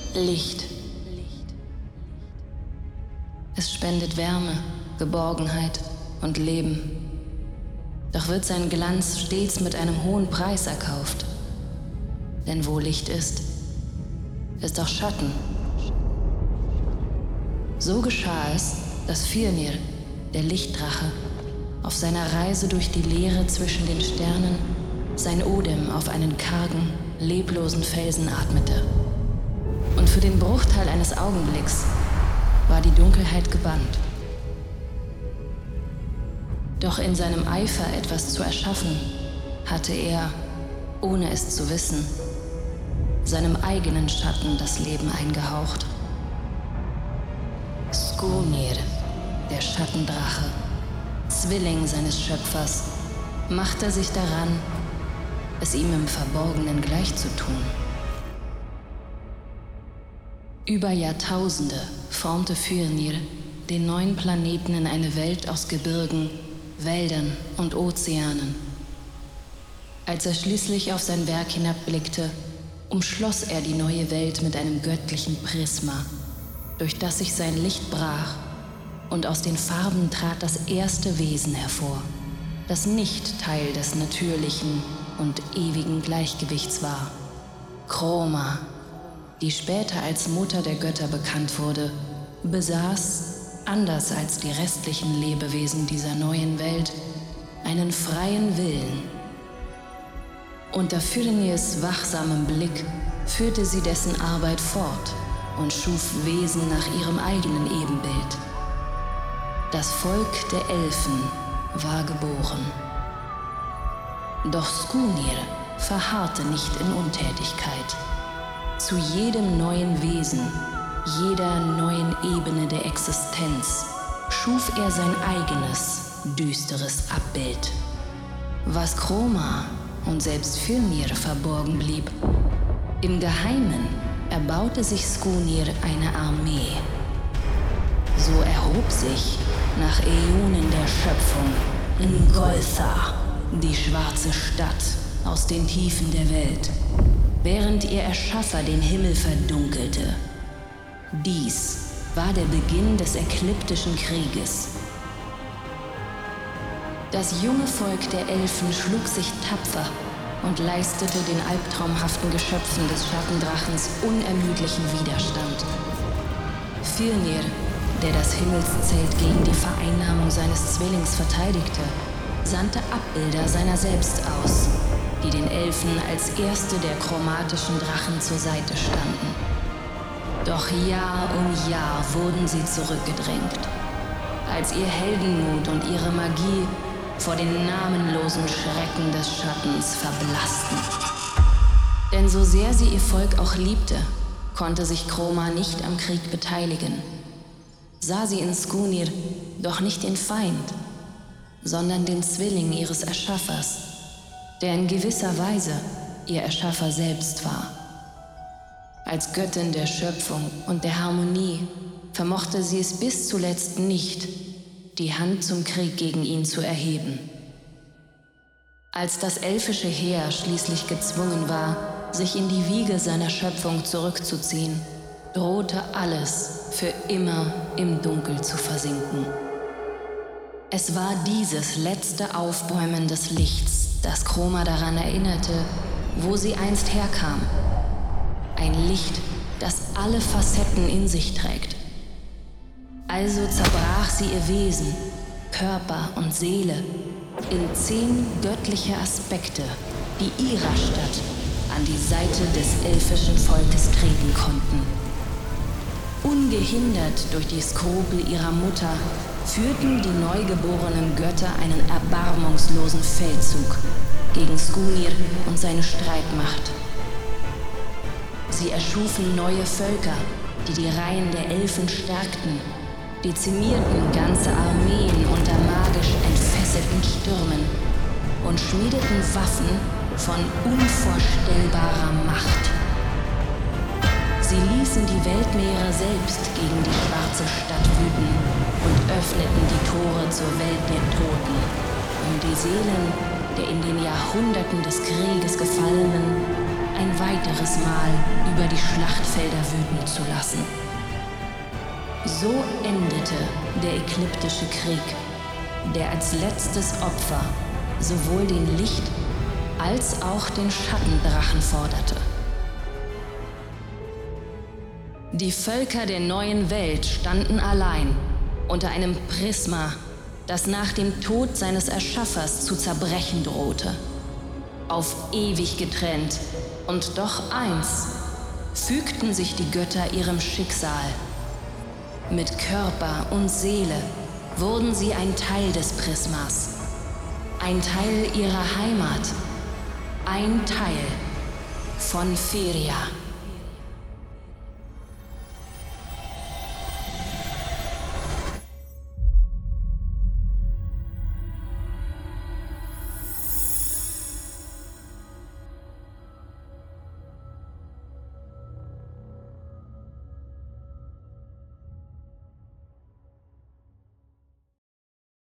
Licht. Es spendet Wärme, Geborgenheit und Leben. Doch wird sein Glanz stets mit einem hohen Preis erkauft. Denn wo Licht ist auch Schatten. So geschah es, dass Fjölnir, der Lichtdrache, auf seiner Reise durch die Leere zwischen den Sternen sein Odem auf einen kargen, leblosen Felsen atmete. Und für den Bruchteil eines Augenblicks war die Dunkelheit gebannt. Doch in seinem Eifer, etwas zu erschaffen, hatte er, ohne es zu wissen, seinem eigenen Schatten das Leben eingehaucht. Skirnir, der Schattendrache, Zwilling seines Schöpfers, machte sich daran, es ihm im Verborgenen gleichzutun. Über Jahrtausende formte Fjölnir den neuen Planeten in eine Welt aus Gebirgen, Wäldern und Ozeanen. Als er schließlich auf sein Werk hinabblickte, umschloss er die neue Welt mit einem göttlichen Prisma, durch das sich sein Licht brach, und aus den Farben trat das erste Wesen hervor, das nicht Teil des natürlichen und ewigen Gleichgewichts war. Chroma, die später als Mutter der Götter bekannt wurde, besaß, anders als die restlichen Lebewesen dieser neuen Welt, einen freien Willen. Unter Fjölnirs wachsamem Blick führte sie dessen Arbeit fort und schuf Wesen nach ihrem eigenen Ebenbild. Das Volk der Elfen war geboren. Doch Skirnir verharrte nicht in Untätigkeit. Zu jedem neuen Wesen, jeder neuen Ebene der Existenz schuf er sein eigenes, düsteres Abbild. Was Chroma und selbst Fjölnir verborgen blieb. Im Geheimen erbaute sich Skirnir eine Armee. So erhob sich nach Äonen der Schöpfung Ngoltha, die schwarze Stadt aus den Tiefen der Welt, während ihr Erschaffer den Himmel verdunkelte. Dies war der Beginn des eklyptischen Krieges. Das junge Volk der Elfen schlug sich tapfer und leistete den albtraumhaften Geschöpfen des Schattendrachens unermüdlichen Widerstand. Fjölnir, der das Himmelszelt gegen die Vereinnahmung seines Zwillings verteidigte, sandte Abbilder seiner selbst aus, die den Elfen als erste der chromatischen Drachen zur Seite standen. Doch Jahr um Jahr wurden sie zurückgedrängt, als ihr Heldenmut und ihre Magie vor den namenlosen Schrecken des Schattens verblassten. Denn so sehr sie ihr Volk auch liebte, konnte sich Chroma nicht am Krieg beteiligen. Sah sie in Skirnir doch nicht den Feind, sondern den Zwilling ihres Erschaffers, der in gewisser Weise ihr Erschaffer selbst war. Als Göttin der Schöpfung und der Harmonie vermochte sie es bis zuletzt nicht, die Hand zum Krieg gegen ihn zu erheben. Als das elfische Heer schließlich gezwungen war, sich in die Wiege seiner Schöpfung zurückzuziehen, drohte alles für immer im Dunkel zu versinken. Es war dieses letzte Aufbäumen des Lichts, das Chroma daran erinnerte, wo sie einst herkam. Ein Licht, das alle Facetten in sich trägt. Also zerbrach sie ihr Wesen, Körper und Seele in 10 göttliche Aspekte, die ihrer Stadt an die Seite des elfischen Volkes treten konnten. Ungehindert durch die Skrupel ihrer Mutter führten die neugeborenen Götter einen erbarmungslosen Feldzug gegen Skirnir und seine Streitmacht. Sie erschufen neue Völker, die die Reihen der Elfen stärkten, dezimierten ganze Armeen unter magisch entfesselten Stürmen und schmiedeten Waffen von unvorstellbarer Macht. Sie ließen die Weltmeere selbst gegen die schwarze Stadt wüten und öffneten die Tore zur Welt der Toten, um die Seelen der in den Jahrhunderten des Krieges Gefallenen ein weiteres Mal über die Schlachtfelder wüten zu lassen. So endete der ekliptische Krieg, der als letztes Opfer sowohl den Licht- als auch den Schattendrachen forderte. Die Völker der neuen Welt standen allein unter einem Prisma, das nach dem Tod seines Erschaffers zu zerbrechen drohte. Auf ewig getrennt, und doch eins, fügten sich die Götter ihrem Schicksal. Mit Körper und Seele wurden sie ein Teil des Prismas, ein Teil ihrer Heimat, ein Teil von Feria.